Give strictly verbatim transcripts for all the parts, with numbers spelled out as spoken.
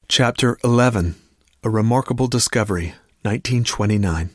Chapter eleven. A Remarkable Discovery, nineteen twenty-nine.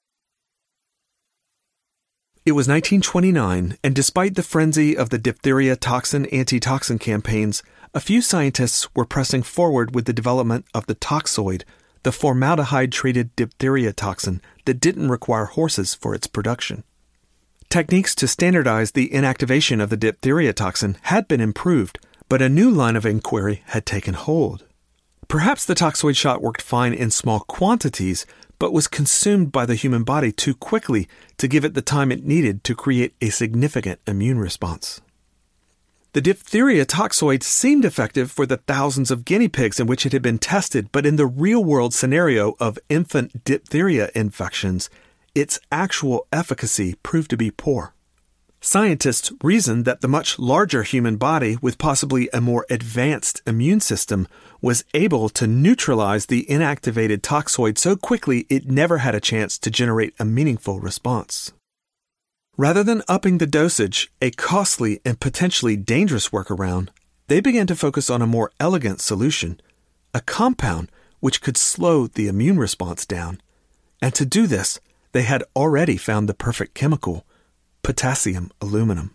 It was nineteen twenty-nine, and despite the frenzy of the diphtheria toxin antitoxin campaigns, a few scientists were pressing forward with the development of the toxoid, the formaldehyde-treated diphtheria toxin that didn't require horses for its production. Techniques to standardize the inactivation of the diphtheria toxin had been improved, but a new line of inquiry had taken hold. Perhaps the toxoid shot worked fine in small quantities, but was consumed by the human body too quickly to give it the time it needed to create a significant immune response. The diphtheria toxoid seemed effective for the thousands of guinea pigs in which it had been tested, but in the real-world scenario of infant diphtheria infections, its actual efficacy proved to be poor. Scientists reasoned that the much larger human body, with possibly a more advanced immune system, was able to neutralize the inactivated toxoid so quickly it never had a chance to generate a meaningful response. Rather than upping the dosage, a costly and potentially dangerous workaround, they began to focus on a more elegant solution, a compound which could slow the immune response down. And to do this, they had already found the perfect chemical, potassium aluminum.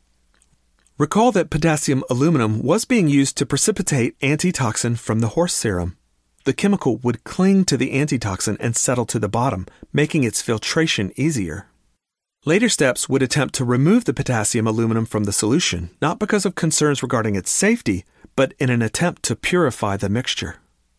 Recall that potassium aluminum was being used to precipitate antitoxin from the horse serum. The chemical would cling to the antitoxin and settle to the bottom, making its filtration easier. Later steps would attempt to remove the potassium aluminum from the solution, not because of concerns regarding its safety, but in an attempt to purify the mixture.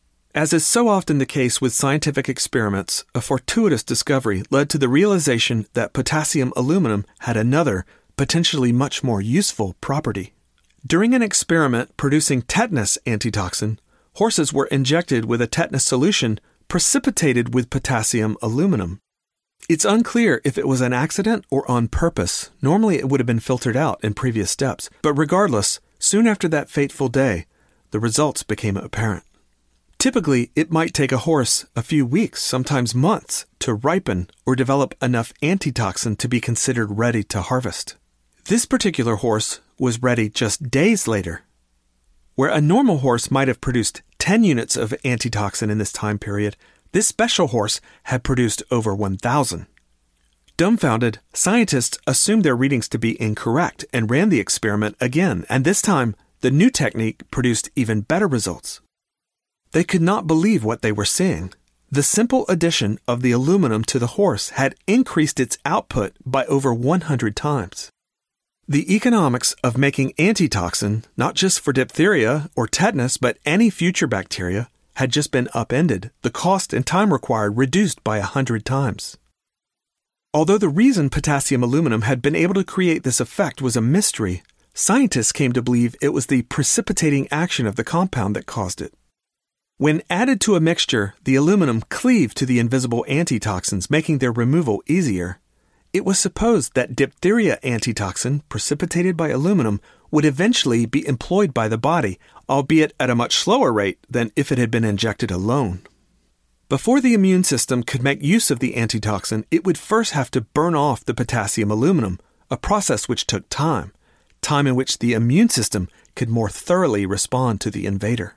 As is so often the case with scientific experiments, a fortuitous discovery led to the realization that potassium aluminum had another, potentially much more useful property. During an experiment producing tetanus antitoxin, horses were injected with a tetanus solution precipitated with potassium aluminum. It's unclear if it was an accident or on purpose. Normally it would have been filtered out in previous steps, but regardless, soon after that fateful day, the results became apparent. Typically, it might take a horse a few weeks, sometimes months, to ripen or develop enough antitoxin to be considered ready to harvest. This particular horse was ready just days later. Where a normal horse might have produced ten units of antitoxin in this time period, this special horse had produced over one thousand. Dumbfounded, scientists assumed their readings to be incorrect and ran the experiment again, and this time, the new technique produced even better results. They could not believe what they were seeing. The simple addition of the aluminum to the horse had increased its output by over one hundred times. The economics of making antitoxin, not just for diphtheria or tetanus, but any future bacteria, had just been upended, the cost and time required reduced by a hundred times. Although the reason potassium aluminum had been able to create this effect was a mystery, scientists came to believe it was the precipitating action of the compound that caused it. When added to a mixture, the aluminum cleaved to the invisible antitoxins, making their removal easier. It was supposed that diphtheria antitoxin, precipitated by aluminum, would eventually be employed by the body, albeit at a much slower rate than if it had been injected alone. Before the immune system could make use of the antitoxin, it would first have to burn off the potassium aluminum, a process which took time, time in which the immune system could more thoroughly respond to the invader.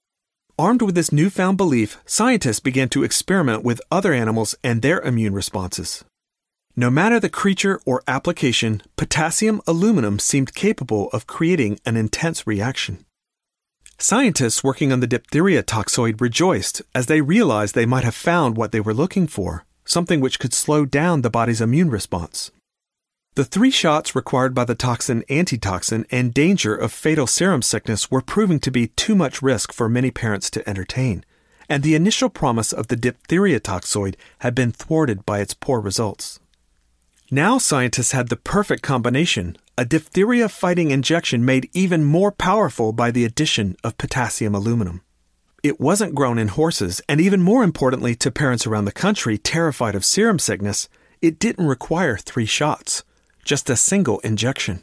Armed with this newfound belief, scientists began to experiment with other animals and their immune responses. No matter the creature or application, potassium aluminum seemed capable of creating an intense reaction. Scientists working on the diphtheria toxoid rejoiced as they realized they might have found what they were looking for, something which could slow down the body's immune response. The three shots required by the toxin antitoxin and danger of fatal serum sickness were proving to be too much risk for many parents to entertain, and the initial promise of the diphtheria toxoid had been thwarted by its poor results. Now scientists had the perfect combination, a diphtheria-fighting injection made even more powerful by the addition of potassium aluminum. It wasn't grown in horses, and even more importantly to parents around the country terrified of serum sickness, it didn't require three shots. Just a single injection.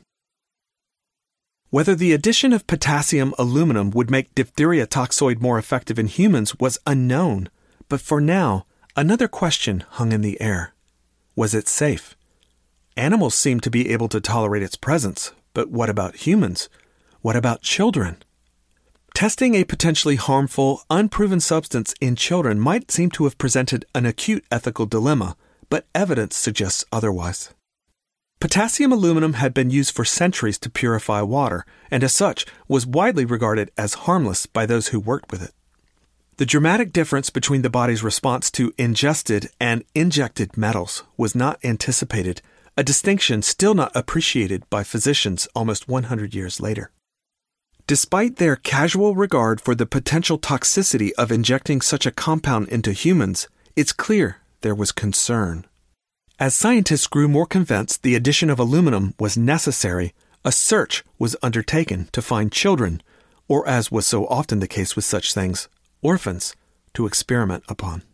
Whether the addition of potassium aluminum would make diphtheria toxoid more effective in humans was unknown, but for now, another question hung in the air. Was it safe? Animals seemed to be able to tolerate its presence, but what about humans? What about children? Testing a potentially harmful, unproven substance in children might seem to have presented an acute ethical dilemma, but evidence suggests otherwise. Potassium aluminum had been used for centuries to purify water, and as such was widely regarded as harmless by those who worked with it. The dramatic difference between the body's response to ingested and injected metals was not anticipated, a distinction still not appreciated by physicians almost one hundred years later. Despite their casual regard for the potential toxicity of injecting such a compound into humans, it's clear there was concern. As scientists grew more convinced the addition of aluminum was necessary, a search was undertaken to find children, or as was so often the case with such things, orphans, to experiment upon.